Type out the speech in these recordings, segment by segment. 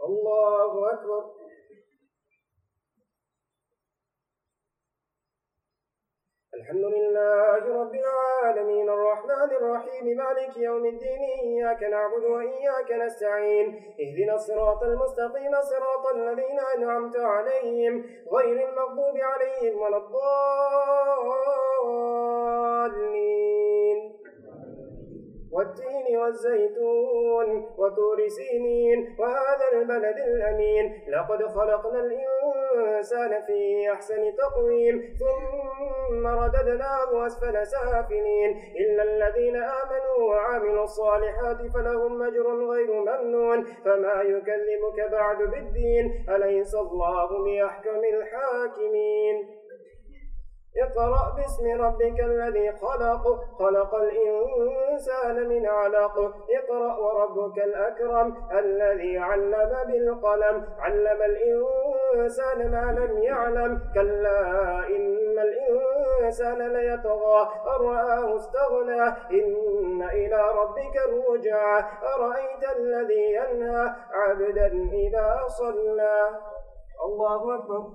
الله أكبر. الحمد لله رب العالمين الرحمن الرحيم مالك يوم الدين إياك نعبد وإياك نستعين اهدنا الصراط المستقيم صراط الذين أنعمت عليهم غير المغضوب عليهم ولا الضالين. والتين والزيتون وطور سينين وهذا البلد الأمين لقد خلقنا الإنسان في أحسن تقويم ثم رددناه أسفل سافلين إلا الذين آمنوا وعملوا الصالحات فلهم أجر غير ممنون. فما يكذبك بعد بالدين أليس الله بأحكم الحاكمين. اقرأ باسم ربك الذي خلق الإنسان من علق اقرأ وربك الأكرم الذي علم بالقلم علم الإنسان ما لم يعلم كلا إن الإنسان ليطغى أن رآه استغنى إن إلى ربك الرجعى أرأيت الذي ينهى عبدا إذا صلى. الله أكبر.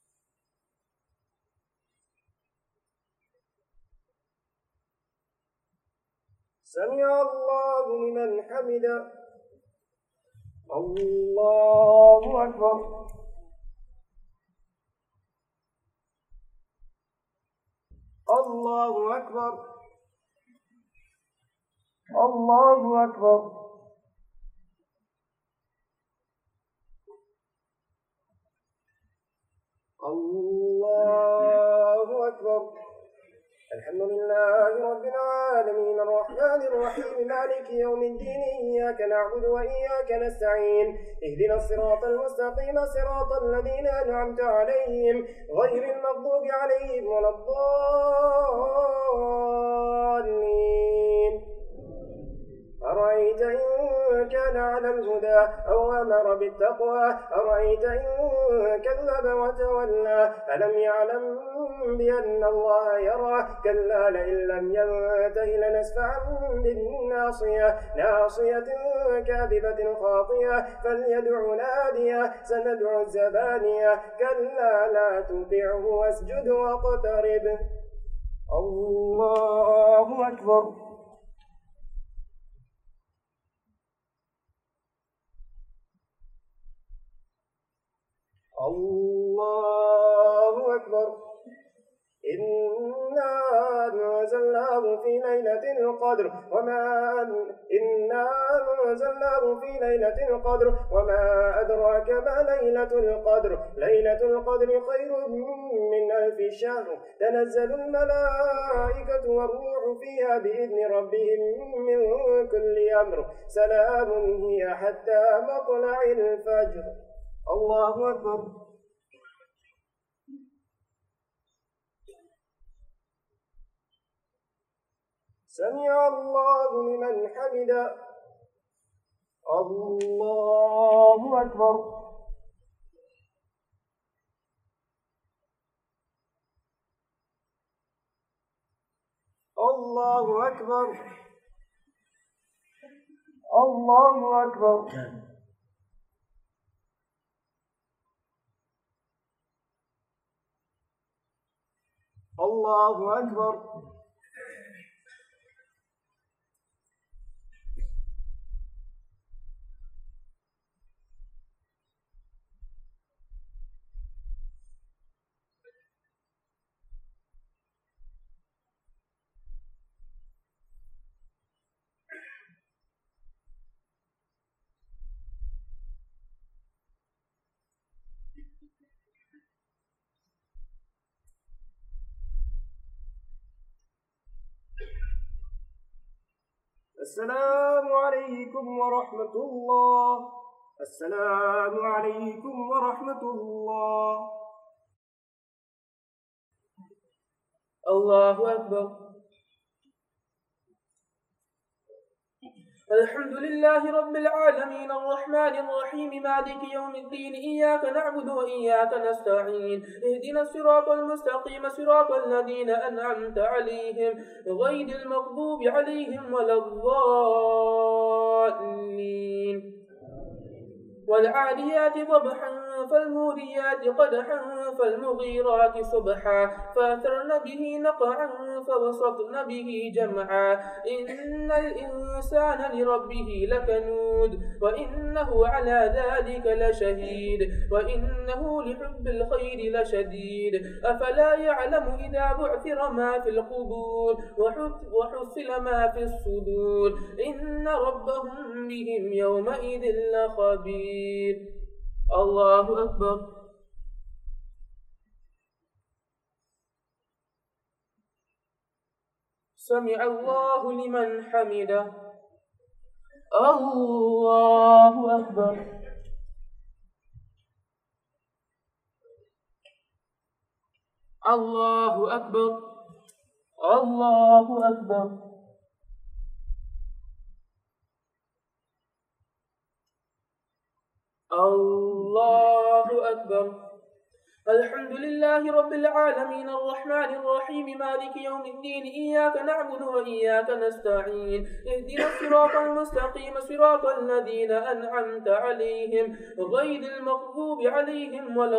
سمع الله لمن حمده. الله أكبر. الله أكبر. الله أكبر. الله أكبر. الحمد لله رب العالمين الرحمن الرحيم مالك يوم الدين إياك نعبد وإياك نستعين اهدنا الصراط المستقيم صراط الذين أنعمت عليهم غير المغضوب عليهم ولا الضالين. أرأيت إن كان على الهدى أو أمر بالتقوى أرأيت إن كذب وتولى ألم يعلم بأن الله يرى كلا لئن لم ينته لنسفعا بالناصية ناصية كاذبة خاطية فليدع نادية سندع الزبانية كلا لا تطعه واسجد واقترب. الله أكبر. الله أكبر. إنا أنزلناه في ليلة القدر وما أدراك ما ليلة القدر ليلة القدر خير من 1000 شهر تنزل الملائكة والروح فيها بإذن ربهم من كل أمر سلام هي حتى مطلع الفجر. الله أكبر. سمع الله لمن حمده. الله أكبر. الله أكبر. الله أكبر. الله أكبر. السلام عليكم ورحمة الله. السلام عليكم ورحمة الله. الله أكبر. الحمد لله رب العالمين الرحمن الرحيم مالك يوم الدين إياك نعبد وإياك نستعين اهدنا الصراط المستقيم صراط الذين أنعمت عليهم غير المغضوب عليهم ولا الضالين. والعاديات ضبحا فالموريات قدحا فالمغيرات صبحا فأثرن به نقعا فوسطن به جمعا إن الإنسان لربه لكنود وإنه على ذلك لشهيد وإنه لحب الخير لشديد أفلا يعلم إذا بعثر ما في القبور وحصل ما في الصدور إن ربهم بهم يومئذ لخبير. الله أكبر. سمع الله لمن حمده. الله أكبر. الله أكبر. الله أكبر. الله أكبر. الحمد لله رب العالمين الرحمن الرحيم مالك يوم الدين إياك نعبد وإياك نستعين اهدنا الصراط المستقيم صراط الذين أنعمت عليهم غير المغضوب عليهم ولا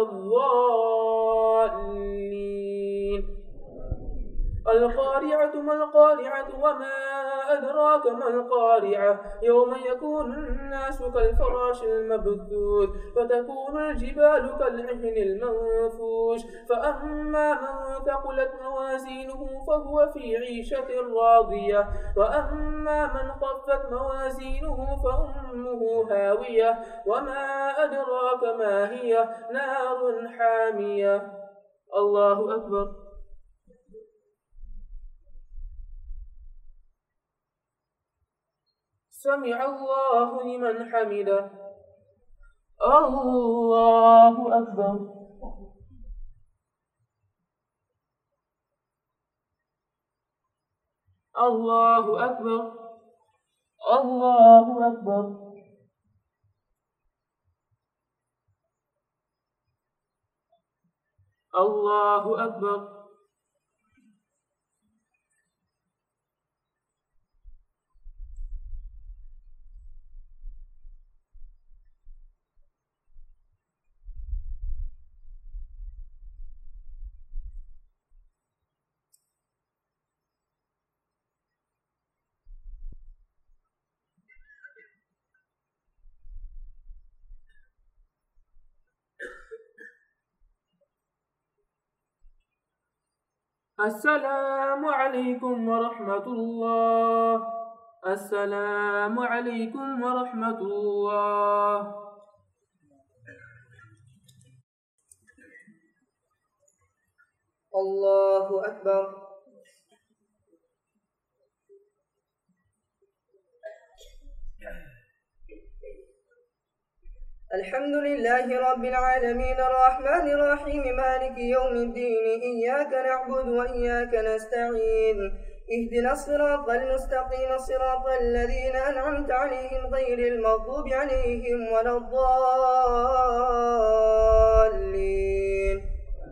الضالين. القارعة ما القارعة وما أدراك ما القارعة يوم يكون الناس كالفراش المبثوث فتكون الجبال كالعهن المنفوش فأما من ثقلت موازينه فهو في عيشة راضية وأما من خفت موازينه فأمه هاوية وما أدراك ما هي نار حامية. الله أكبر. سمع الله لمن حمده. الله أكبر. الله أكبر. الله أكبر. الله أكبر. السلام عليكم ورحمة الله. السلام عليكم ورحمة الله. الله أكبر. الحمد لله رب العالمين الرحمن الرحيم مالك يوم الدين إياك نعبد وإياك نستعين اهدنا الصراط المستقيم صراط الذين أنعمت عليهم غير المغضوب عليهم ولا الضالين.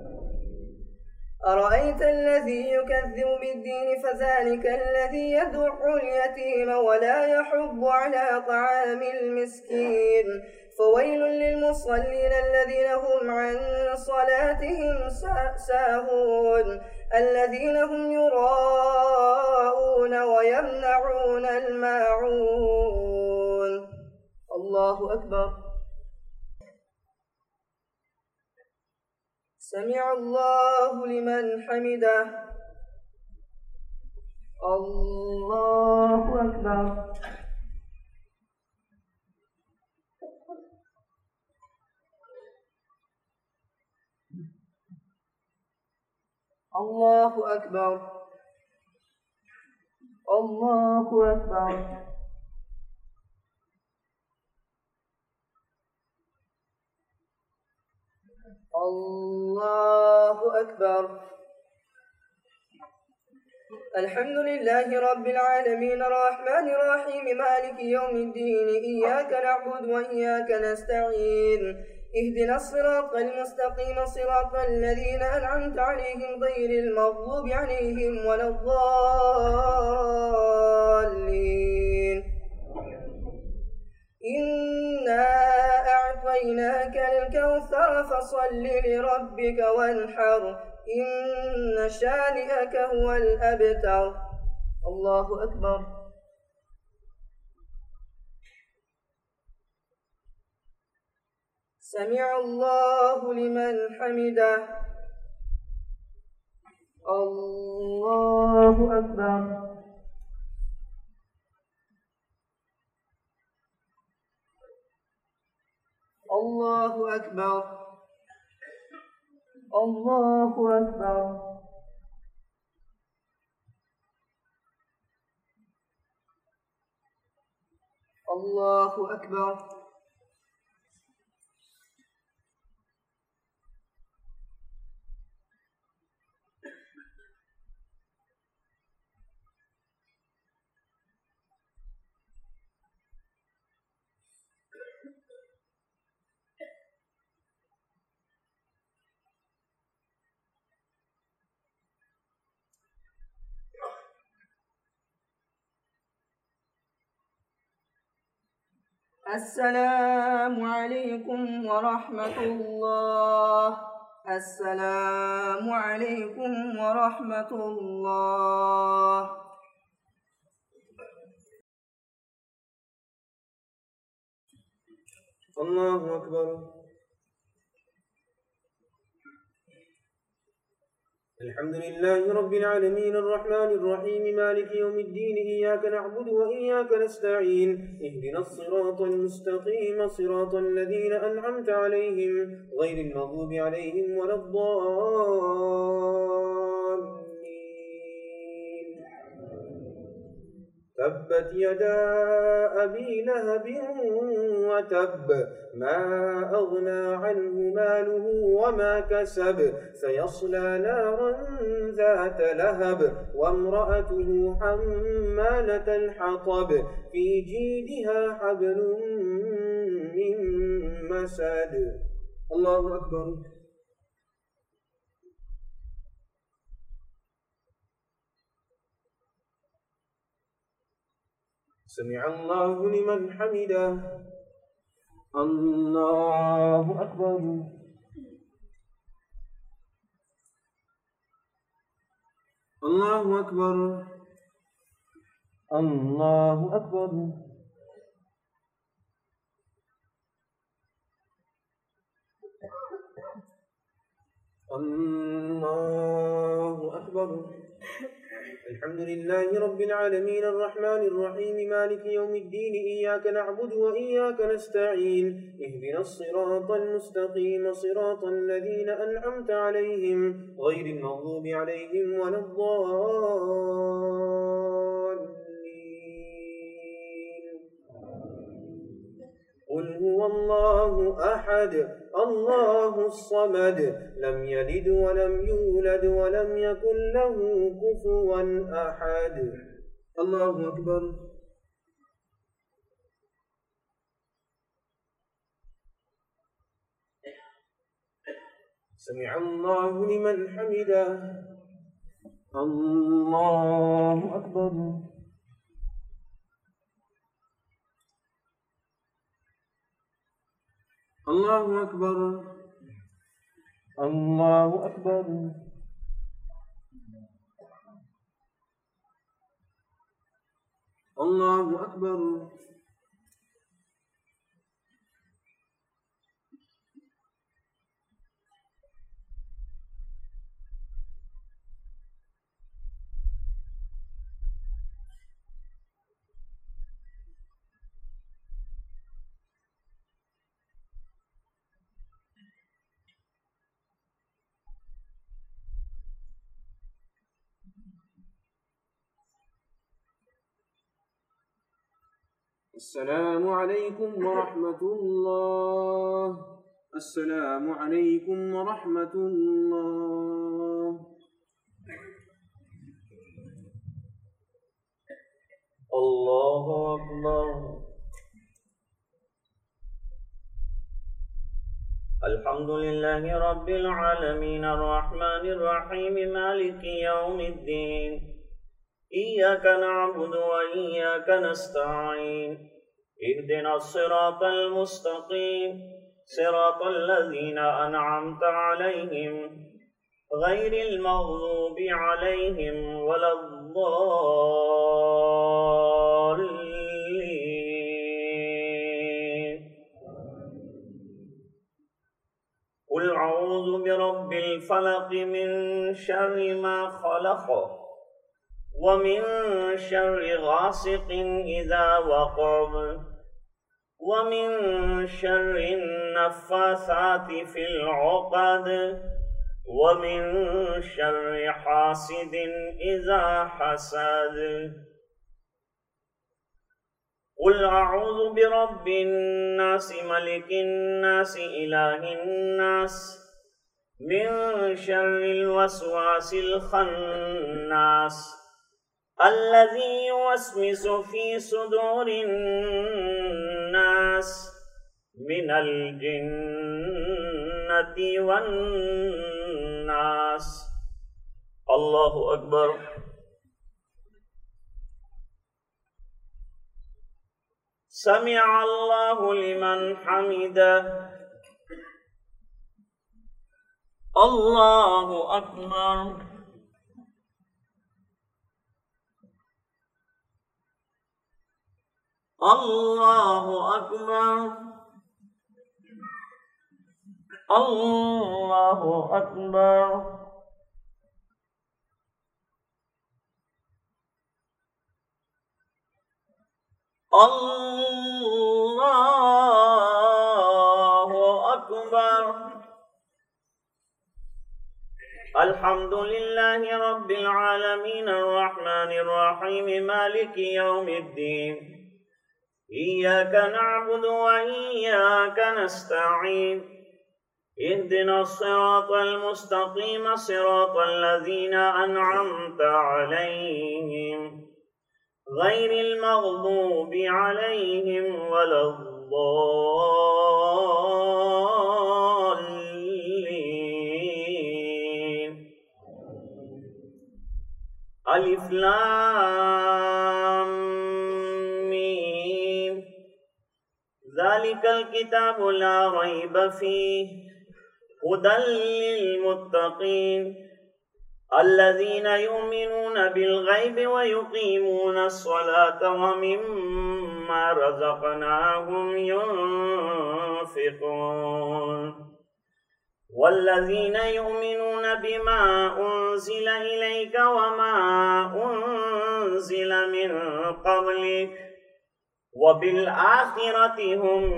أرأيت الذي يكذب بالدين فذلك الذي يدع اليتيم ولا يحض على طعام المسكين فويل للمصلين الذين هم عن صلاتهم ساهون الذين هم يراءون ويمنعون الماعون. الله أكبر. سمع الله لمن حمده. الله أكبر. الله أكبر. الله أكبر. الله أكبر. الحمد لله رب العالمين الرحمن الرحيم مالك يوم الدين إياك نعبد وإياك نستعين اهدنا الصراط المستقيم صراط الذين أنعمت عليهم غير المغضوب عليهم ولا الضالين. إنا أعطيناك الكوثر فصل لربك وانحر إن شانئك هو الأبتر. الله أكبر. سمع الله لمن حمده. الله أكبر. الله أكبر. الله أكبر. الله أكبر. السلام عليكم ورحمة الله. السلام عليكم ورحمة الله. الله أكبر. الحمد لله رب العالمين الرحمن الرحيم مالك يوم الدين إياك نعبد وإياك نستعين اهدنا الصراط المستقيم صراط الذين أنعمت عليهم غير المغضوب عليهم ولا الضالين. تبت يدا أبي لهب وتب ما أغنى عنه ماله وما كسب سيصلى نارا ذات لهب وامرأته حمالة الحطب في جيدها حبل من مسد. الله أكبر. سمع الله لمن حمده. الله أكبر. الله أكبر. الله أكبر. الله أكبر. الحمد لله رب العالمين الرحمن الرحيم مالك يوم الدين إياك نعبد وإياك نستعين اهدنا الصراط المستقيم صراط الذين أنعمت عليهم غير المغضوب عليهم ولا الضالين. قل هو الله أحد الله الصمد لم يلد ولم يولد ولم يكن له كفوا أحد. الله أكبر. سمع الله لمن حمده. الله أكبر. الله أكبر. الله أكبر. الله أكبر. السلام عليكم ورحمة الله. السلام عليكم ورحمة الله. الله أكبر. الحمد لله رب العالمين الرحمن الرحيم مالك يوم الدين إياك نعبد وإياك نستعين اهدنا الصراط المستقيم صراط الذين أنعمت عليهم غير المغضوب عليهم ولا الضالين. قل أعوذ برب الفلق من شر ما خلق ومن شر غاسق إذا وقب ومن شر النفاثات في العقد ومن شر حاسد إذا حسد. قل أعوذ برب الناس ملك الناس إله الناس من شر الوسواس الخناس الذي يوسوس في صدور الناس من الجنة والناس. الله أكبر. سمع الله لمن حمده. الله أكبر. الله أكبر. الله أكبر. الله أكبر. الحمد لله رب العالمين الرحمن الرحيم مالك يوم الدين إياك نعبد وإياك نستعين اهدنا الصراط المستقيم صراط الذين أنعمت عليهم غير المغضوب عليهم ولا الضالين. ألف لام ميم ذلك الكتاب لا ريب فيه هدى للمتقين الذين يؤمنون بالغيب ويقيمون الصلاة ومما رزقناهم ينفقون والذين يؤمنون بما أنزل إليك وما أنزل من قبلك وبالآخرة هم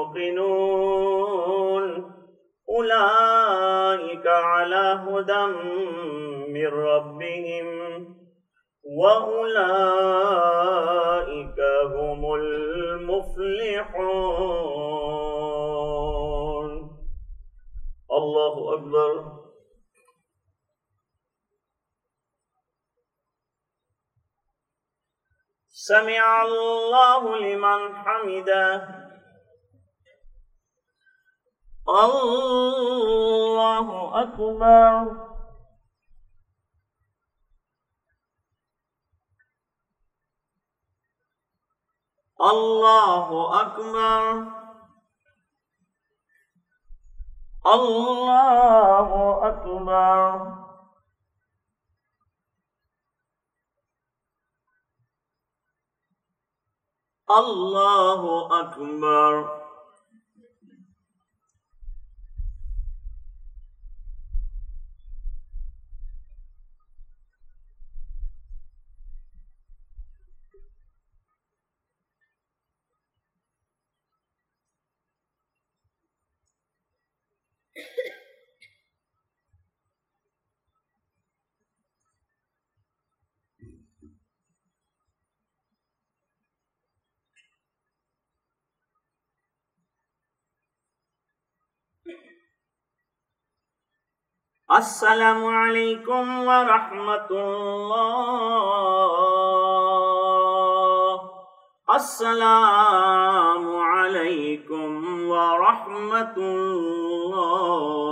يوقنون أولئك على هدى من ربهم وأولئك هم المفلحون. الله أكبر. سمع الله لمن حمده. الله أكبر. الله أكبر. الله أكبر. الله أكبر. السلام عليكم ورحمة الله. السلام عليكم ورحمة الله.